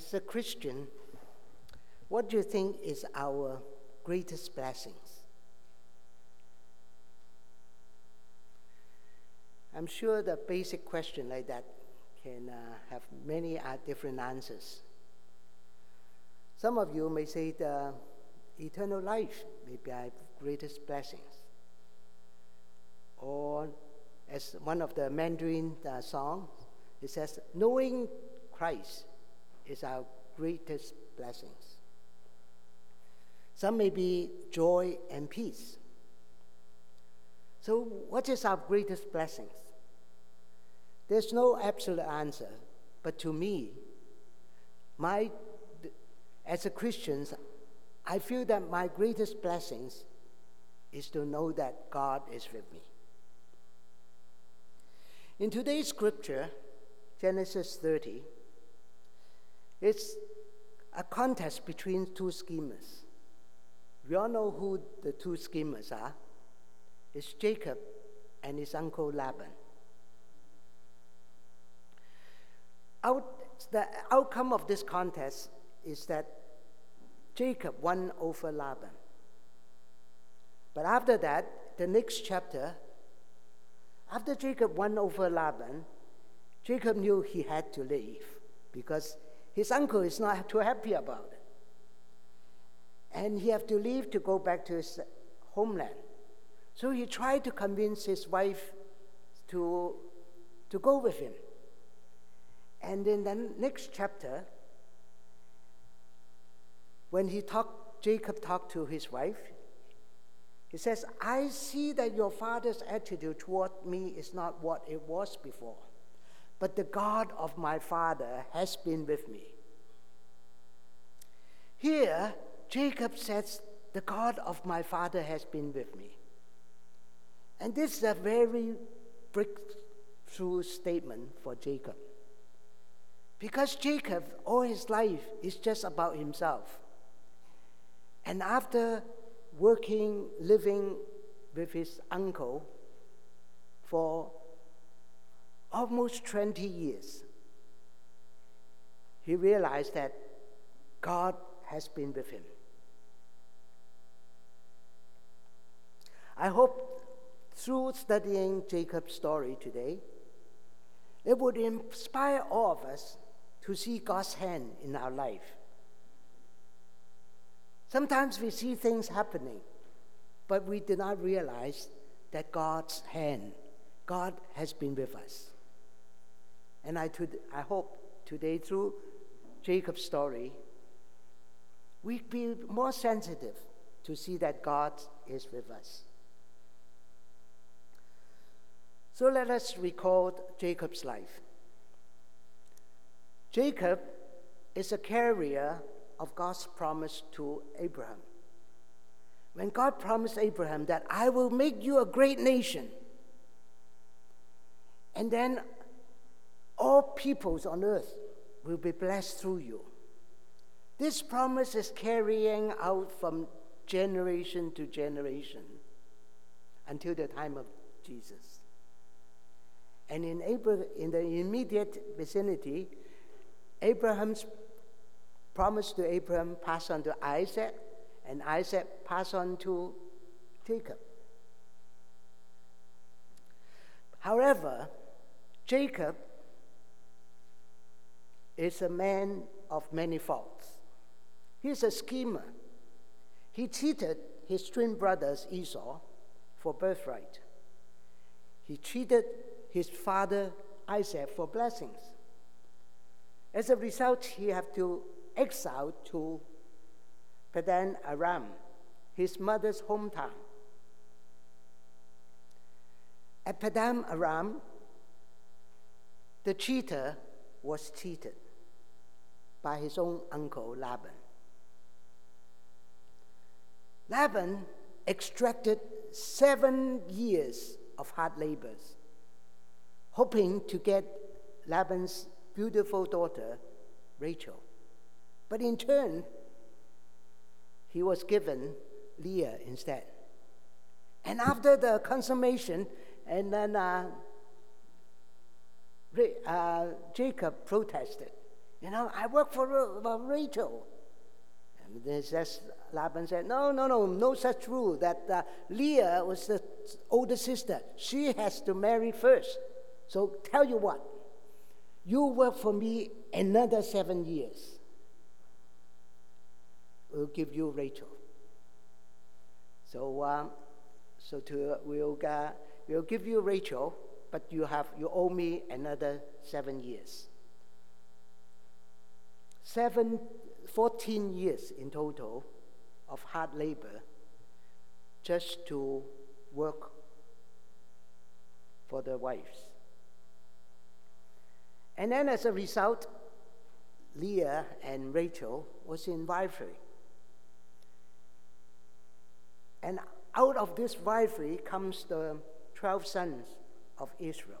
As a Christian, what do you think is our greatest blessings? I'm sure the basic question like that can have many different answers. Some of you may say the eternal life may be our greatest blessings. Or as one of the Mandarin songs, it says, knowing Christ is our greatest blessings. Some may be joy and peace. So what is our greatest blessings? There's no absolute answer, but to me, as a Christian, I feel that my greatest blessings is to know that God is with me. In today's scripture, Genesis 30, it's a contest between two schemers. We all know who the two schemers are. It's Jacob and his uncle Laban. The outcome of this contest is that Jacob won over Laban. But after that, the next chapter, after Jacob won over Laban, Jacob knew he had to leave because his uncle is not too happy about it. And he had to leave to go back to his homeland. So he tried to convince his wife to go with him. And in the next chapter, when Jacob talked to his wife, he says, I see that your father's attitude toward me is not what it was before, but the God of my father has been with me. Here, Jacob says, the God of my father has been with me. And this is a very breakthrough statement for Jacob. Because Jacob, all his life, is just about himself. And after living with his uncle for almost 20 years, he realized that God has been with him. I hope through studying Jacob's story today, it would inspire all of us to see God's hand in our life. Sometimes we see things happening, but we do not realize that God's hand, God has been with us. And I hope today through Jacob's story, we be more sensitive to see that God is with us. So let us recall Jacob's life. Jacob is a carrier of God's promise to Abraham. When God promised Abraham that I will make you a great nation, and then all peoples on earth will be blessed through you. This promise is carrying out from generation to generation until the time of Jesus. And in the immediate vicinity, Abraham's promise to Abraham passed on to Isaac, and Isaac passed on to Jacob. However, Jacob is a man of many faults. He's a schemer. He cheated his twin brothers Esau for birthright. He cheated his father Isaac for blessings. As a result, he had to exile to Padan Aram, his mother's hometown. At Padan Aram, the cheater was cheated by his own uncle Laban. Laban extracted 7 years of hard labors, hoping to get Laban's beautiful daughter, Rachel. But in turn, he was given Leah instead. And after the consummation, and then Jacob protested. I work for Rachel. And then Laban said, no such rule, that Leah was the older sister. She has to marry first. So tell you what, you work for me another 7 years. We'll give you Rachel. So we'll give you Rachel, but you owe me another 7 years. 14 years in total of hard labor just to work for the wives. And then as a result, Leah and Rachel was in rivalry. And out of this rivalry comes the 12 sons of Israel.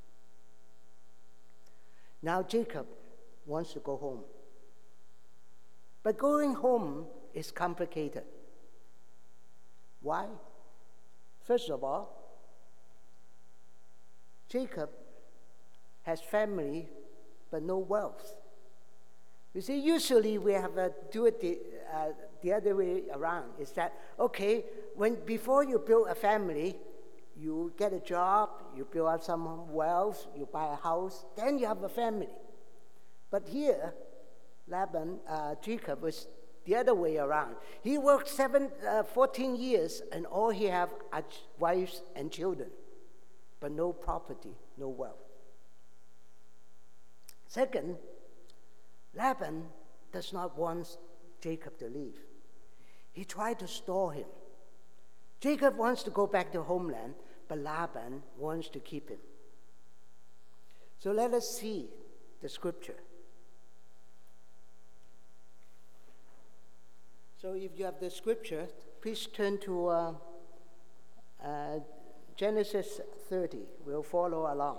Now Jacob wants to go home. But going home is complicated. Why? First of all, Jacob has family but no wealth. You see, usually we have do it the other way around. Is that, okay, before you build a family, you get a job, you build up some wealth, you buy a house, then you have a family. But here, Jacob was the other way around. He worked 14 years, and all he have are wives and children, but no property, no wealth. Second, Laban does not want Jacob to leave. He tried to stall him. Jacob wants to go back to homeland, but Laban wants to keep him. So let us see the scripture. So if you have the scripture, please turn to Genesis 30. We'll follow along.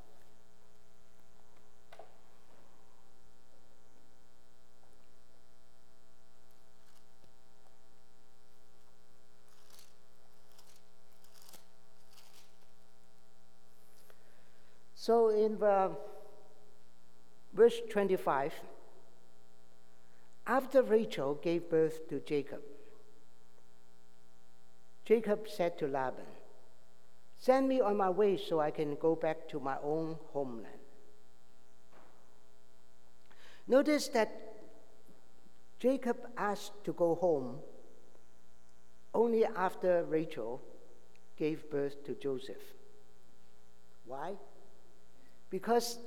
So in verse 25, after Rachel gave birth to Jacob, Jacob said to Laban, "Send me on my way so I can go back to my own homeland." Notice that Jacob asked to go home only after Rachel gave birth to Joseph. Why? Because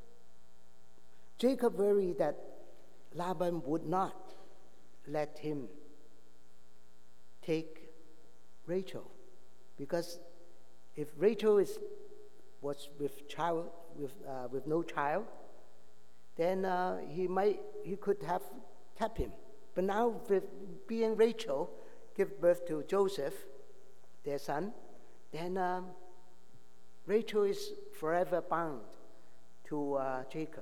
Jacob worried that Laban would not let him take Rachel, because if Rachel was with no child, then he could have kept him. But now, with being Rachel give birth to Joseph, their son, then Rachel is forever bound to Jacob.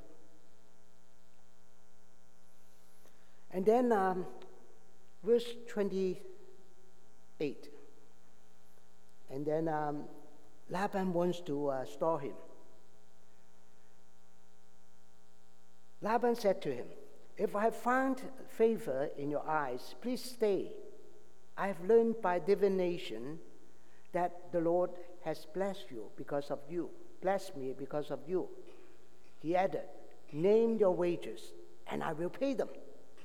And then verse 28. And then Laban wants to stall him. Laban said to him, "If I have found favor in your eyes, please stay. I have learned by divination that the Lord has blessed me because of you." He added, "Name your wages, and I will pay them."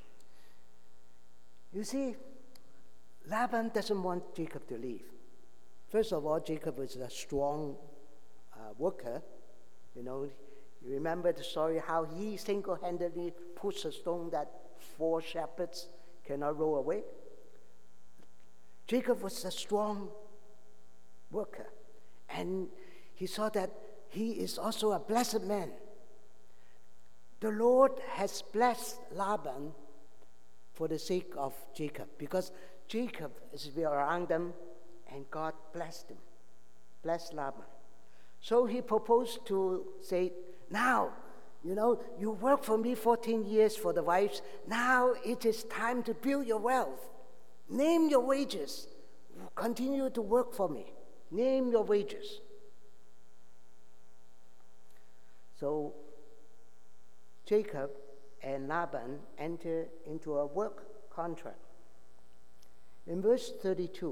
You see, Laban doesn't want Jacob to leave. First of all, Jacob is a strong worker. You remember the story how he single-handedly pushed a stone that 4 shepherds cannot roll away? Jacob was a strong worker, and he saw that he is also a blessed man. The Lord has blessed Laban for the sake of Jacob, because Jacob is around them, and God blessed him, blessed Laban. So he proposed to say, "Now, you work for me 14 years for the wives. Now it is time to build your wealth. Name your wages. Continue to work for me. Name your wages." So Jacob and Laban enter into a work contract. In verse 32,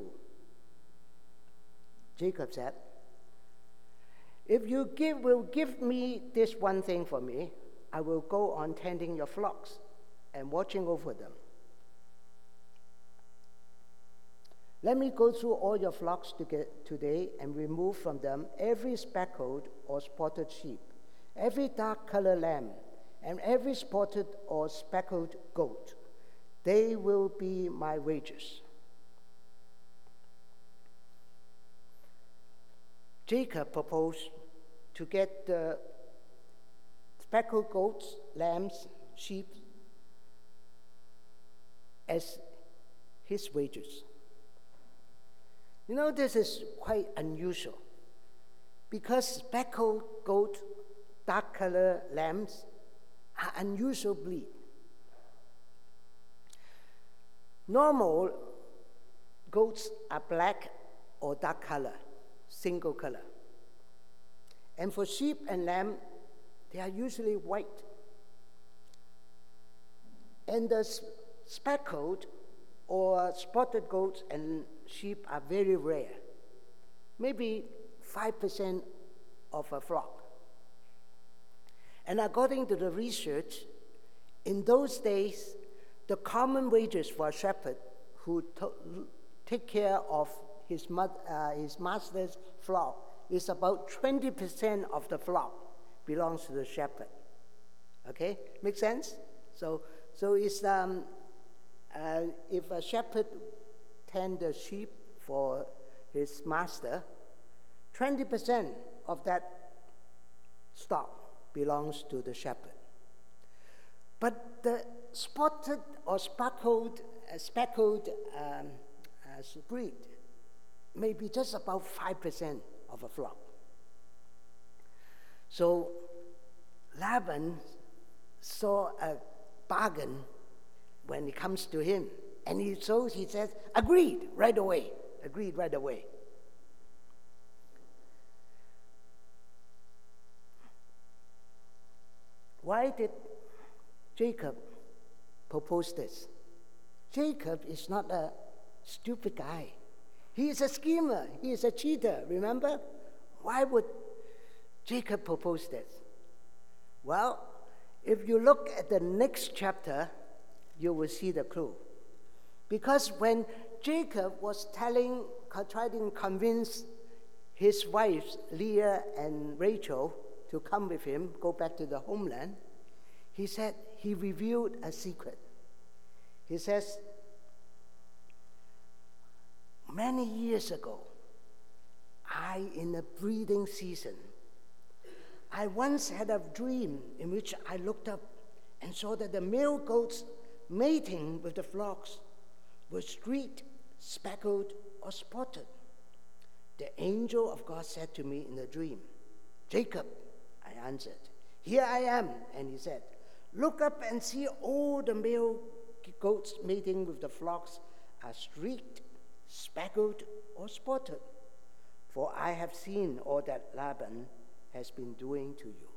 Jacob said, "If you will give me this one thing for me, I will go on tending your flocks and watching over them. Let me go through all your flocks today and remove from them every speckled or spotted sheep, every dark-colored lamb, and every spotted or speckled goat. They will be my wages." Jacob proposed to get the speckled goats, lambs, sheep as his wages. You know, this is quite unusual because speckled goat, dark-colored lambs are unusual breed. Normal goats are black or dark color, single color. And for sheep and lamb, they are usually white. And the speckled or spotted goats and sheep are very rare, maybe 5% of a flock. And according to the research, in those days, the common wages for a shepherd who take care of his master's flock is about 20% of the flock belongs to the shepherd. Okay, make sense? So it's if a shepherd tend the sheep for his master, 20% of that stock belongs to the shepherd. But the spotted or speckled breed may be just about 5% of a flock. So Laban saw a bargain when it comes to him, and he says, agreed right away. Why did Jacob propose this? Jacob is not a stupid guy. He is a schemer. He is a cheater, remember? Why would Jacob propose this? Well, if you look at the next chapter, you will see the clue. Because when Jacob was trying to convince his wives, Leah and Rachel, to come with him, go back to the homeland, he said he revealed a secret. He says, many years ago, in the breeding season, I once had a dream in which I looked up and saw that the male goats mating with the flocks were streaked, speckled, or spotted. The angel of God said to me in the dream, "Jacob," I answered. "Here I am." And he said, "Look up and see all the male goats mating with the flocks are streaked, speckled, or spotted. For I have seen all that Laban has been doing to you."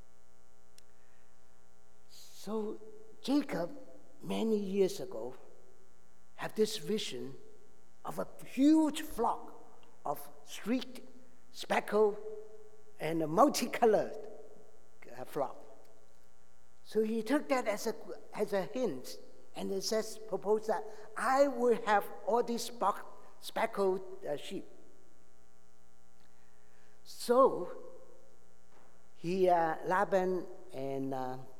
So Jacob, many years ago, had this vision of a huge flock of streaked, speckled, and a multicolored flock. So he took that as a hint, and it says, propose that I will have all these speckled sheep. So Laban and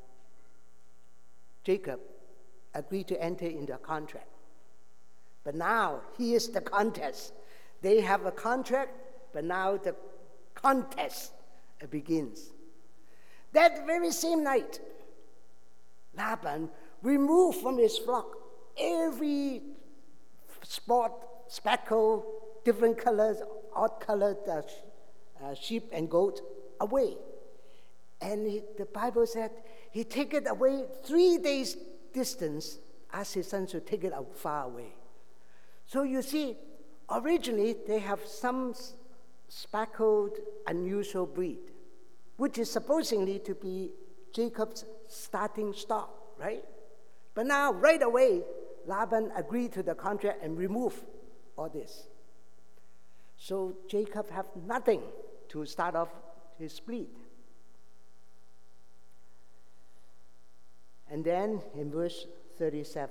Jacob agreed to enter into a contract. But now, here's the contest. They have a contract, but now the contest begins. That very same night, Laban removed from his flock every spot, speckle, different colors, odd-colored sheep and goat away. And the Bible said he took it away 3 days distance, asked his son to take it out far away. So you see, originally they have some speckled, unusual breed, which is supposedly to be Jacob's starting stop, right? But now, right away, Laban agreed to the contract and removed all this. So Jacob have nothing to start off his split. And then in verse 37,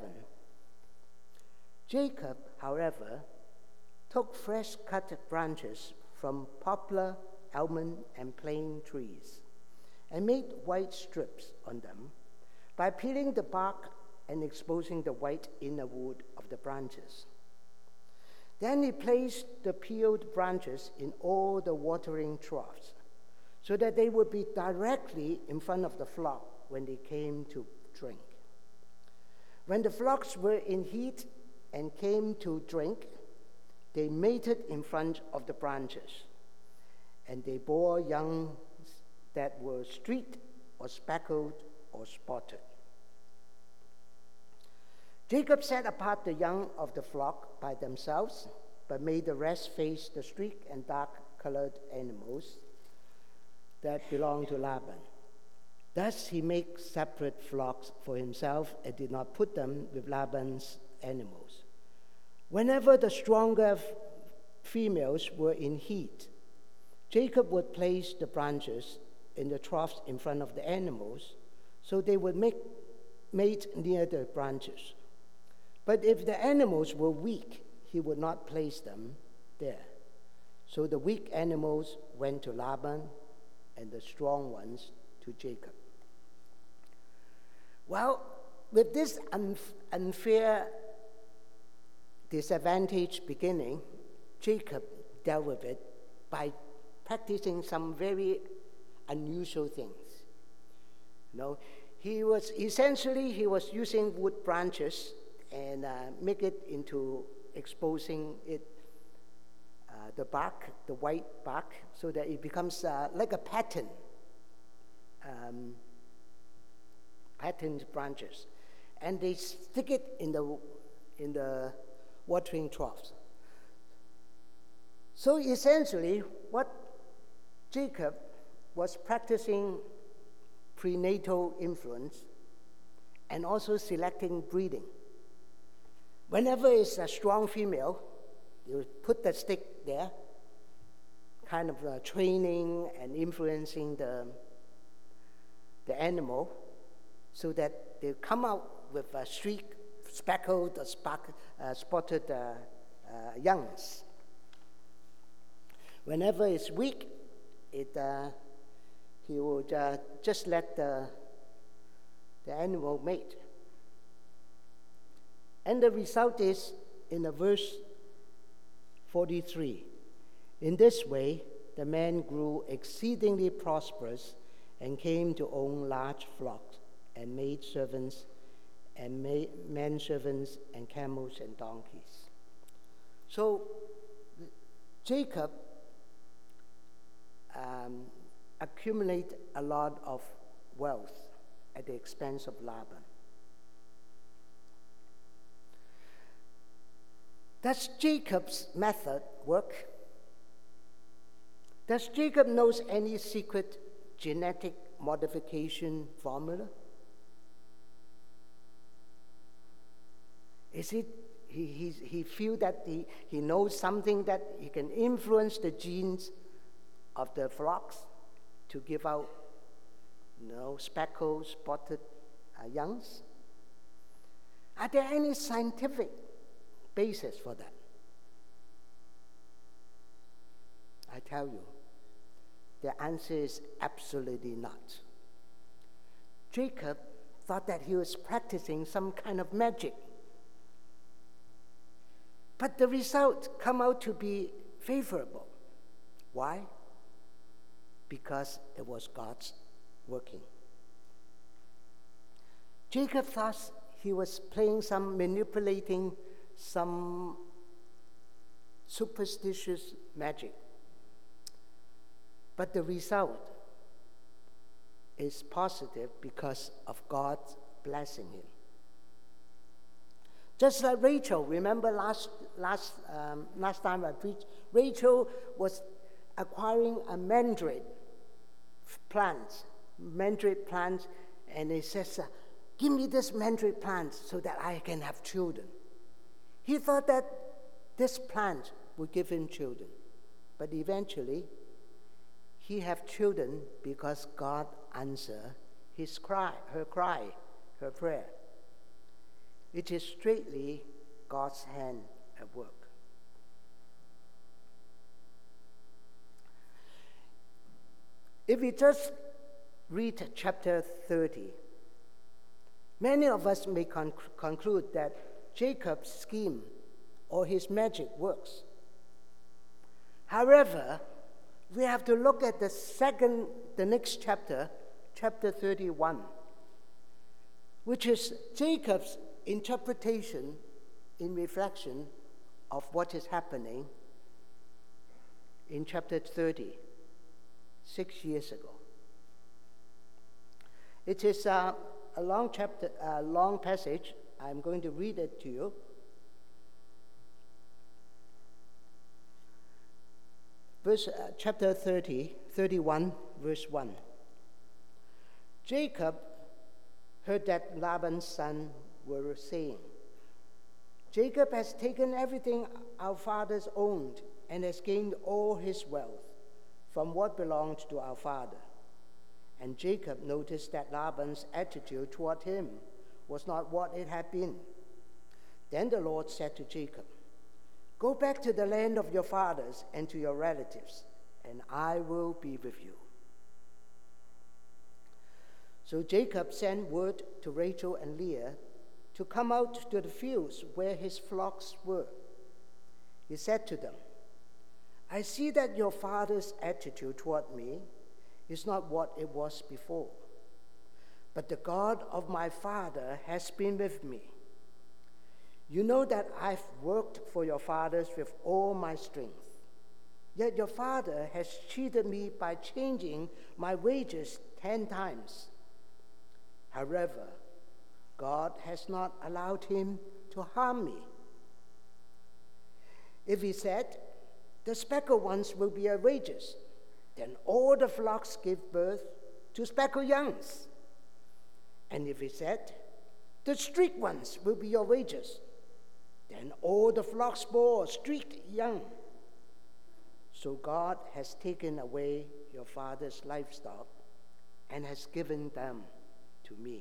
Jacob, however, took fresh cut branches from poplar, almond, and plane trees, and made white strips on them by peeling the bark and exposing the white inner wood of the branches. Then he placed the peeled branches in all the watering troughs, so that they would be directly in front of the flock when they came to drink. When the flocks were in heat and came to drink, they mated in front of the branches, and they bore young that were streaked or speckled or spotted. Jacob set apart the young of the flock by themselves, but made the rest face the streaked and dark-colored animals that belonged to Laban. Thus he made separate flocks for himself and did not put them with Laban's animals. Whenever the stronger females were in heat, Jacob would place the branches in the troughs in front of the animals, so they would mate near the branches. But if the animals were weak, he would not place them there. So the weak animals went to Laban, and the strong ones to Jacob. Well, with this unfair disadvantage beginning, Jacob dealt with it by practicing some very unusual things. He was using wood branches and make it into exposing it, the bark, the white bark, so that it becomes like a patterned branches, and they stick it in the watering troughs. So essentially, what Jacob was practicing prenatal influence and also selecting breeding. Whenever it's a strong female, you put the stick there, kind of training and influencing the animal so that they come out with a streaked, speckled, spotted youngs. Whenever it's weak, he would just let the animal mate. And the result is in verse 43. In this way, the man grew exceedingly prosperous and came to own large flocks and maid servants and manservants and camels and donkeys. So Jacob accumulated a lot of wealth at the expense of Laban. Does Jacob's method work? Does Jacob know any secret genetic modification formula? Is it he feel that he knows something that he can influence the genes of the flocks to give out, speckled, spotted youngs? Are there any scientific basis for that? I tell you, the answer is absolutely not. Jacob thought that he was practicing some kind of magic. But the result come out to be favorable. Why? Because it was God's working. Jacob thought he was manipulating some superstitious magic. But the result is positive because of God blessing him. Just like Rachel, remember last time I preached, Rachel was acquiring a mandrake plants, and he says, give me this mandrake plant so that I can have children. He thought that this plant would give him children. But eventually, he have children because God answered his cry, her prayer. It is straightly God's hand at work. If we just read chapter 30, many of us may conclude that Jacob's scheme or his magic works. However, we have to look at the next chapter, chapter 31, which is Jacob's interpretation in reflection of what is happening in chapter 30, 6 years ago. It is a long chapter, a long passage. I'm going to read it to you. Chapter 31, verse 1. Jacob heard that Laban's sons were saying, Jacob has taken everything our fathers owned and has gained all his wealth from what belonged to our father. And Jacob noticed that Laban's attitude toward him was not what it had been. Then the Lord said to Jacob, go back to the land of your fathers and to your relatives, and I will be with you. So Jacob sent word to Rachel and Leah to come out to the fields where his flocks were. He said to them, I see that your father's attitude toward me is not what it was before, but the God of my father has been with me. You know that I've worked for your fathers with all my strength. Yet your father has cheated me by changing my wages 10 times. However, God has not allowed him to harm me. If he said, the speckled ones will be your wages, then all the flocks give birth to speckled youngs. And if he said, the streaked ones will be your wages, then all the flocks bore streaked young. So God has taken away your father's livestock and has given them to me.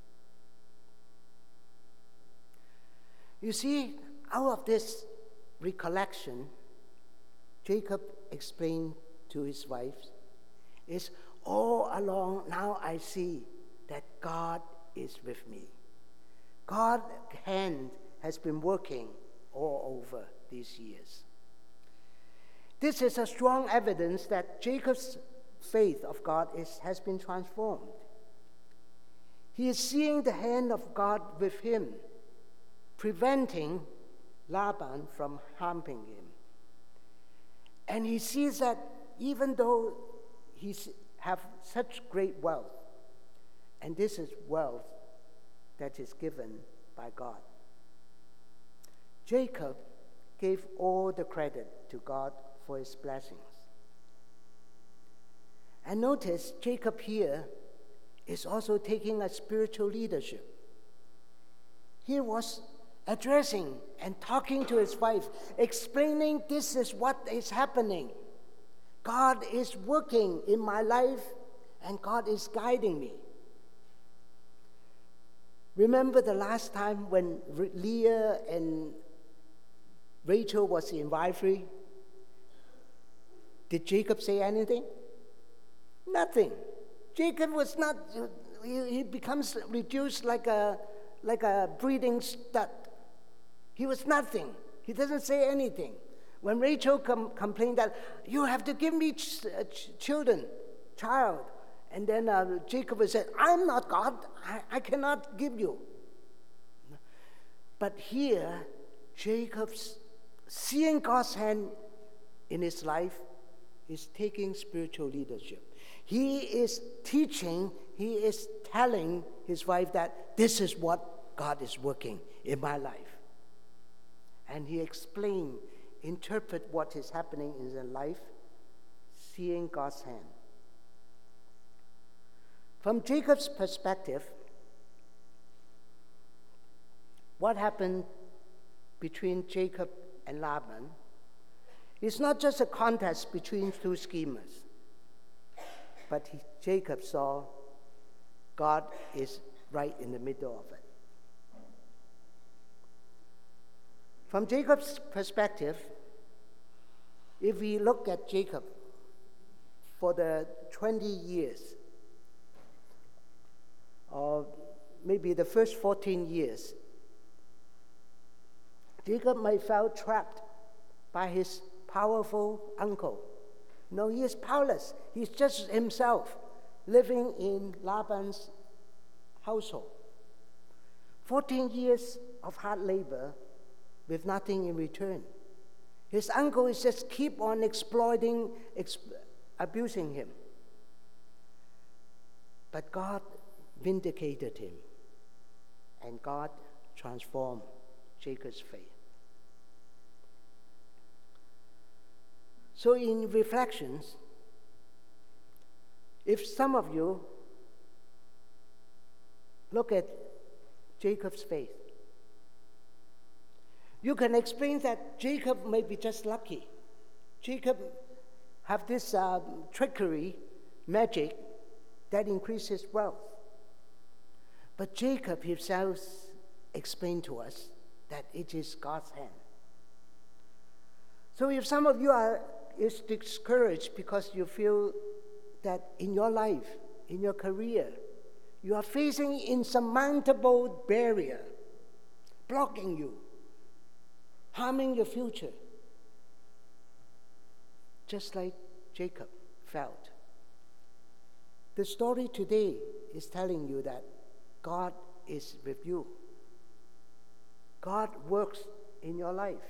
You see, out of this recollection, Jacob explained to his wife, is all along now I see that God is with me. God's hand has been working all over these years. This is a strong evidence that Jacob's faith of God has been transformed. He is seeing the hand of God with him, preventing Laban from harming him. And he sees that even though he have such great wealth, and this is wealth that is given by God, Jacob gave all the credit to God for his blessings. And notice Jacob here is also taking a spiritual leadership. He was addressing and talking to his wife, explaining this is what is happening. God is working in my life and God is guiding me. Remember the last time when Leah and Rachel was in rivalry? Did Jacob say anything? Nothing. Jacob was not, he becomes reduced like a breeding stud. He was nothing. He doesn't say anything. When Rachel complained that, you have to give me child. And then Jacob said, I'm not God. I cannot give you. But here, Jacob's seeing God's hand in his life is taking spiritual leadership. He is teaching, he is telling his wife that this is what God is working in my life. And he explained, interpret what is happening in their life, seeing God's hand. From Jacob's perspective, what happened between Jacob and Laban is not just a contest between two schemers, but Jacob saw God is right in the middle of it. From Jacob's perspective, if we look at Jacob for the 20 years, or maybe the first 14 years, Jacob might feel trapped by his powerful uncle. No, he is powerless. He's just himself living in Laban's household. 14 years of hard labor with nothing in return. His uncle is just keep on exploiting, abusing him. But God vindicated him, and God transformed Jacob's faith. So in reflections, if some of you look at Jacob's faith, you can explain that Jacob may be just lucky. Jacob have this trickery, magic, that increases wealth. But Jacob himself explained to us that it is God's hand. So if some of you are discouraged because you feel that in your life, in your career, you are facing insurmountable barrier, blocking you, harming your future, just like Jacob felt. The story today is telling you that God is with you. God works in your life.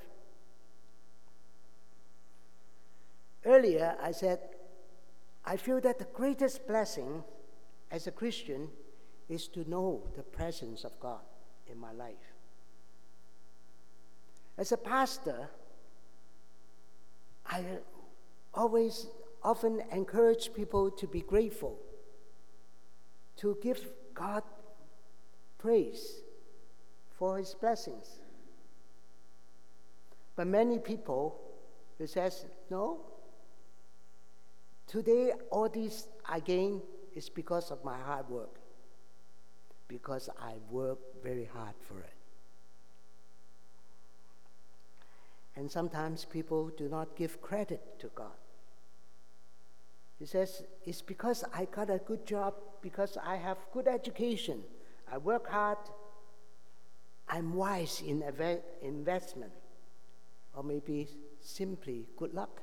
Earlier, I said, I feel that the greatest blessing as a Christian is to know the presence of God in my life. As a pastor, I often encourage people to be grateful, to give God praise for His blessings. But many people who says, no, today all this I gain is because of my hard work, because I work very hard for it. And sometimes people do not give credit to God. He says, it's because I got a good job, because I have good education, I work hard, I'm wise in investment, or maybe simply good luck.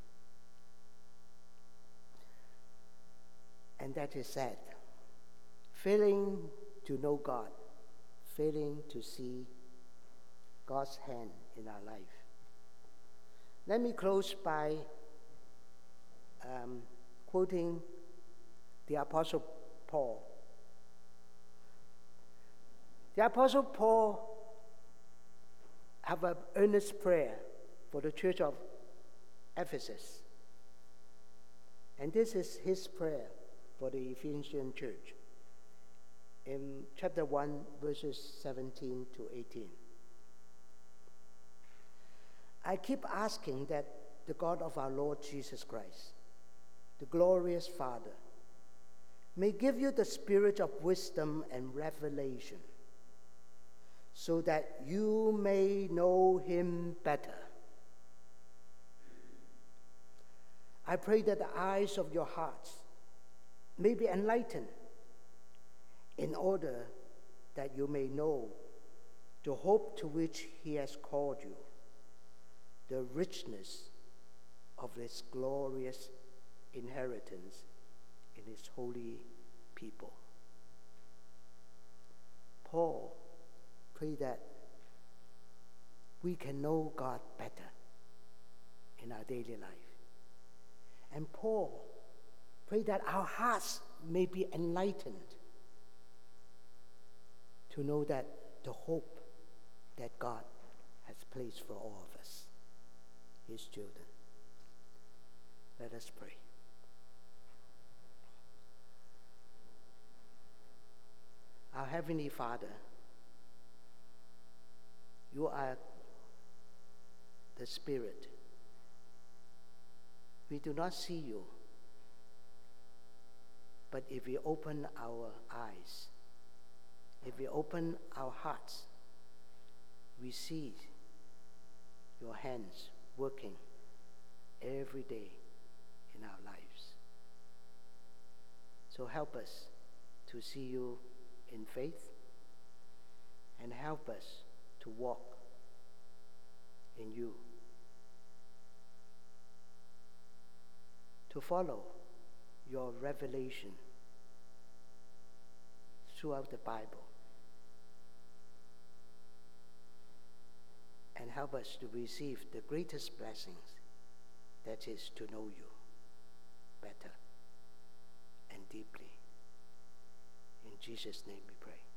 And that is sad. Failing to know God, failing to see God's hand in our life. Let me close by quoting the Apostle Paul. The Apostle Paul have an earnest prayer for the church of Ephesus. And this is his prayer for the Ephesian church in chapter 1, verses 17 to 18. I keep asking that the God of our Lord Jesus Christ, the glorious Father, may give you the spirit of wisdom and revelation, so that you may know Him better. I pray that the eyes of your hearts may be enlightened, in order that you may know the hope to which He has called you, the richness of His glorious inheritance in His holy people. Paul prayed that we can know God better in our daily life. And Paul prayed that our hearts may be enlightened to know that the hope that God has placed for all of us, His children. Let us pray. Our Heavenly Father, you are the Spirit. We do not see you, but if we open our eyes, if we open our hearts, we see your hands working every day in our lives. So help us to see you in faith, and help us to walk in you, to follow your revelation throughout the Bible, and help us to receive the greatest blessings, that is to know you better and deeply. In Jesus' name we pray.